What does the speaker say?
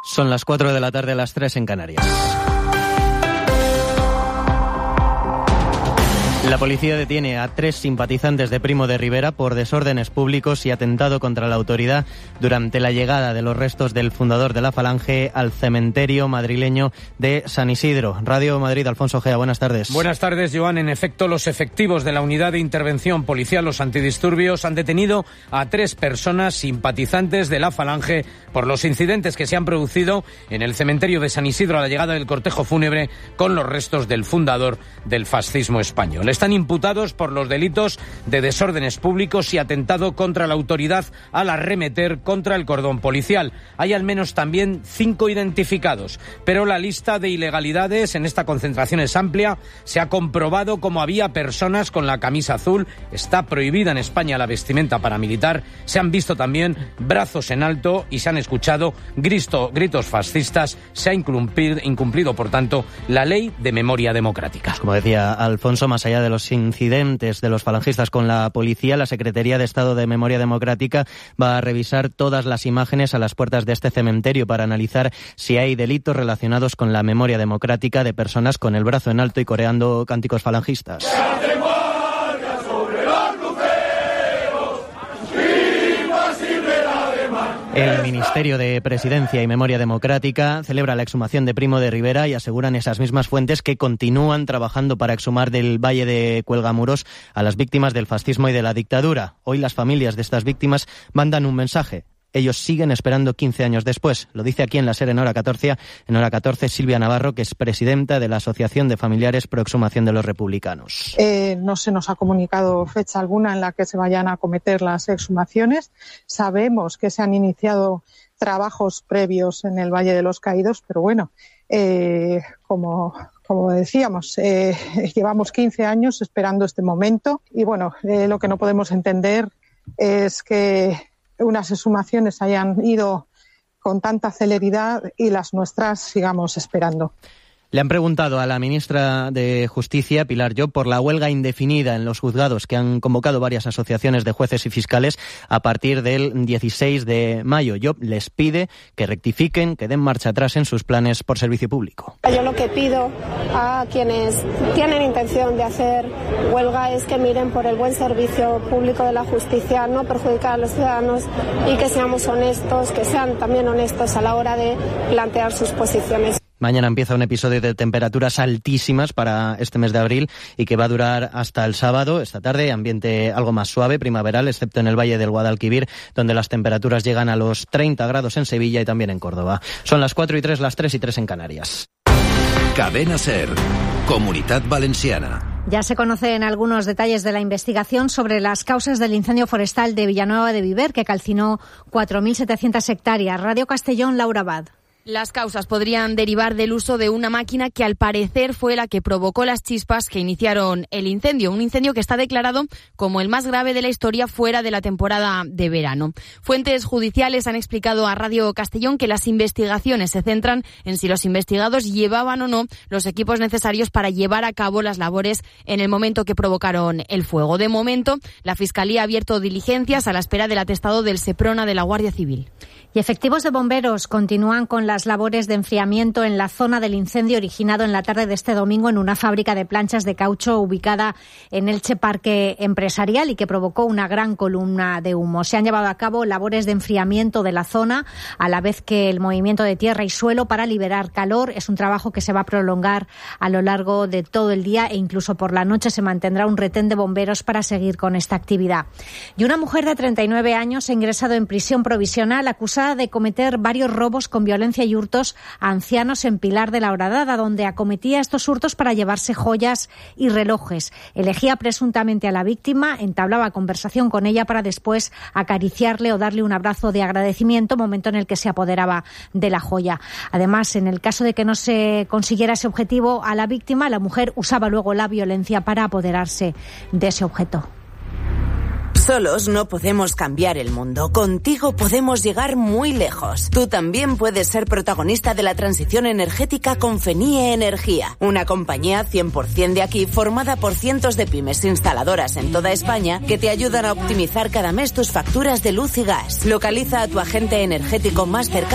Son las 4 de la tarde, las 3 en Canarias. La policía detiene a 3 simpatizantes de Primo de Rivera por desórdenes públicos y atentado contra la autoridad durante la llegada de los restos del fundador de la Falange al cementerio madrileño de San Isidro. Radio Madrid, Alfonso Gea, buenas tardes. Buenas tardes, Joan. En efecto, los efectivos de la Unidad de Intervención Policial, los antidisturbios, han detenido a 3 personas simpatizantes de la Falange por los incidentes que se han producido en el cementerio de San Isidro a la llegada del cortejo fúnebre con los restos del fundador del fascismo español. Están imputados por los delitos de desórdenes públicos y atentado contra la autoridad al arremeter contra el cordón policial. Hay al menos también 5 identificados, pero la lista de ilegalidades en esta concentración es amplia. Se ha comprobado cómo había personas con la camisa azul. Está prohibida en España la vestimenta paramilitar. Se han visto también brazos en alto y se han escuchado gritos fascistas. Se ha incumplido, por tanto, la ley de memoria democrática. Como decía Alfonso, más allá de los incidentes de los falangistas con la policía, la Secretaría de Estado de Memoria Democrática va a revisar todas las imágenes a las puertas de este cementerio para analizar si hay delitos relacionados con la memoria democrática de personas con el brazo en alto y coreando cánticos falangistas. El Ministerio de Presidencia y Memoria Democrática celebra la exhumación de Primo de Rivera y aseguran esas mismas fuentes que continúan trabajando para exhumar del Valle de Cuelgamuros a las víctimas del fascismo y de la dictadura. Hoy las familias de estas víctimas mandan un mensaje. Ellos siguen esperando 15 años después. Lo dice aquí en la SER en Hora 14, Silvia Navarro, que es presidenta de la Asociación de Familiares Pro Exhumación de los Republicanos. No se nos ha comunicado fecha alguna en la que se vayan a acometer las exhumaciones. Sabemos que se han iniciado trabajos previos en el Valle de los Caídos, pero bueno, como decíamos, llevamos 15 años esperando este momento y bueno, lo que no podemos entender es que unas exhumaciones hayan ido con tanta celeridad y las nuestras sigamos esperando. Le han preguntado a la ministra de Justicia, Pilar Llop, por la huelga indefinida en los juzgados que han convocado varias asociaciones de jueces y fiscales a partir del 16 de mayo. Llop les pide que rectifiquen, que den marcha atrás en sus planes por servicio público. Yo lo que pido a quienes tienen intención de hacer huelga es que miren por el buen servicio público de la justicia, no perjudicar a los ciudadanos y que seamos honestos, que sean también honestos a la hora de plantear sus posiciones. Mañana empieza un episodio de temperaturas altísimas para este mes de abril y que va a durar hasta el sábado. Esta tarde, ambiente algo más suave, primaveral, excepto en el Valle del Guadalquivir, donde las temperaturas llegan a los 30 grados en Sevilla y también en Córdoba. Son las 4:03, las 3:03 en Canarias. Cadena SER, Comunitat Valenciana. Ya se conocen algunos detalles de la investigación sobre las causas del incendio forestal de Villanueva de Viver, que calcinó 4.700 hectáreas. Radio Castellón, Laura Abad. Las causas podrían derivar del uso de una máquina que al parecer fue la que provocó las chispas que iniciaron el incendio. Un incendio que está declarado como el más grave de la historia fuera de la temporada de verano. Fuentes judiciales han explicado a Radio Castellón que las investigaciones se centran en si los investigados llevaban o no los equipos necesarios para llevar a cabo las labores en el momento que provocaron el fuego. De momento, la Fiscalía ha abierto diligencias a la espera del atestado del Seprona de la Guardia Civil. Y efectivos de bomberos continúan con las labores de enfriamiento en la zona del incendio originado en la tarde de este domingo en una fábrica de planchas de caucho ubicada en Elche Parque Empresarial y que provocó una gran columna de humo. Se han llevado a cabo labores de enfriamiento de la zona a la vez que el movimiento de tierra y suelo para liberar calor. Es un trabajo que se va a prolongar a lo largo de todo el día e incluso por la noche se mantendrá un retén de bomberos para seguir con esta actividad. Y una mujer de 39 años ha ingresado en prisión provisional acusada de cometer varios robos con violencia y hurtos a ancianos en Pilar de la Horadada, donde acometía estos hurtos para llevarse joyas y relojes. Elegía presuntamente a la víctima, entablaba conversación con ella para después acariciarle o darle un abrazo de agradecimiento, momento en el que se apoderaba de la joya. Además, en el caso de que no se consiguiera ese objetivo a la víctima, la mujer usaba luego la violencia para apoderarse de ese objeto. Solos no podemos cambiar el mundo. Contigo podemos llegar muy lejos. Tú también puedes ser protagonista de la transición energética con Fenie Energía, una compañía 100% de aquí formada por cientos de pymes instaladoras en toda España que te ayudan a optimizar cada mes tus facturas de luz y gas. Localiza a tu agente energético más cercano